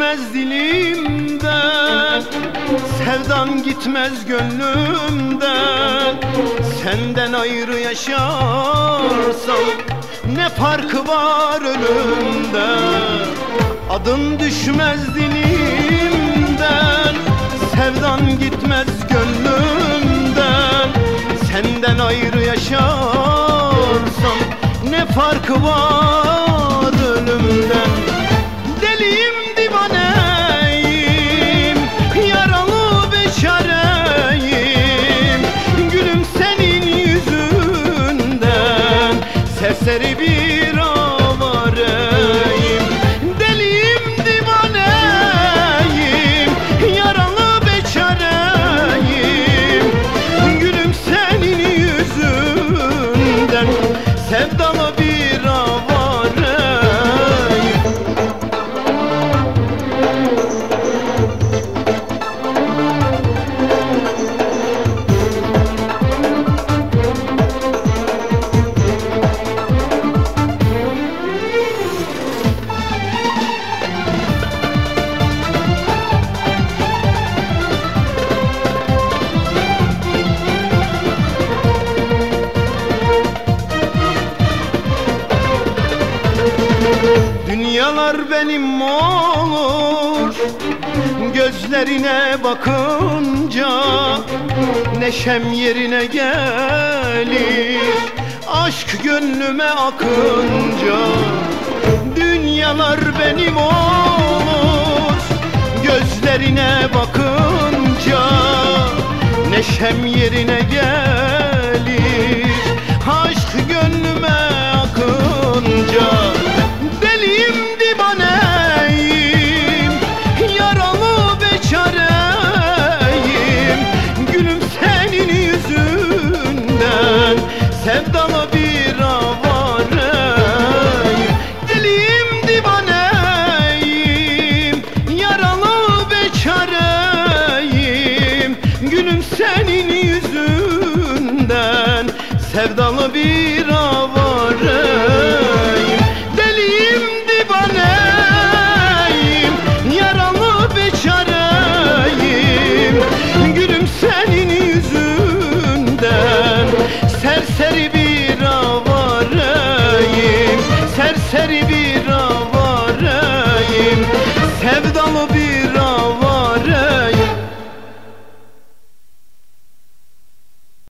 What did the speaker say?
düşmez dilimden, sevdan gitmez gönlümden. Senden ayrı yaşarsam ne farkı var ölümden? Adın düşmez dilimden, sevdan gitmez gönlümden. Senden ayrı yaşarsam ne farkı var ölümden? Deliyim, divaneyim, yaralı beşareyim. Gülüm senin yüzünden, serseri bir avareyim. Deliyim, divaneyim, yaralı beşareyim. Gülüm senin yüzünden, sevdalı bir avareyim. Dünyalar benim olur gözlerine bakınca, neşem yerine gelir aşk gönlüme akınca. Dünyalar benim olur gözlerine bakınca, neşem yerine